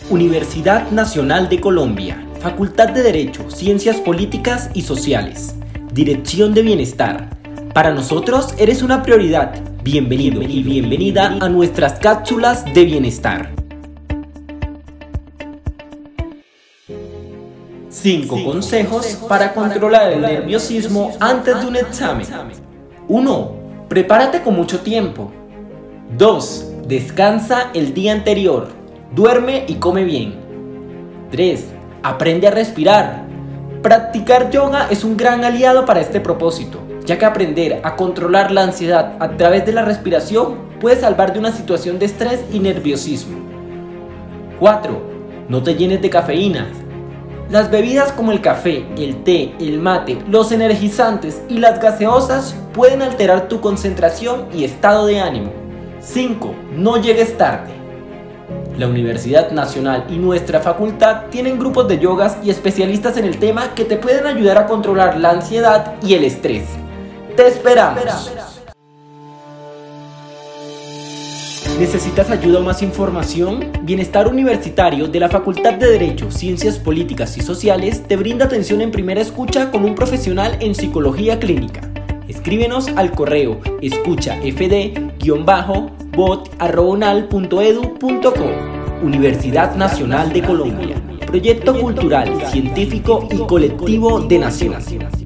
Universidad Nacional de Colombia, Facultad de Derecho, Ciencias Políticas y Sociales, Dirección de Bienestar. Para nosotros eres una prioridad. Bienvenido y bienvenida a nuestras cápsulas de bienestar. 5 consejos para controlar el nerviosismo antes de un examen. 1. Prepárate con mucho tiempo. 2. Descansa el día anterior. Duerme y come bien. 3. Aprende a respirar. Practicar yoga es un gran aliado para este propósito, ya que aprender a controlar la ansiedad a través de la respiración puede salvar de una situación de estrés y nerviosismo. 4. No te llenes de cafeína. Las bebidas como el café, el té, el mate, los energizantes y las gaseosas pueden alterar tu concentración y estado de ánimo. 5. No llegues tarde. La Universidad Nacional y nuestra facultad tienen grupos de yogas y especialistas en el tema que te pueden ayudar a controlar la ansiedad y el estrés. ¡Te esperamos! ¿Necesitas ayuda o más información? Bienestar Universitario de la Facultad de Derecho, Ciencias Políticas y Sociales te brinda atención en primera escucha con un profesional en psicología clínica. Escríbenos al correo escuchafd-bot@unal.edu.co. Universidad Nacional de Colombia. Proyecto cultural, científico y colectivo de nación.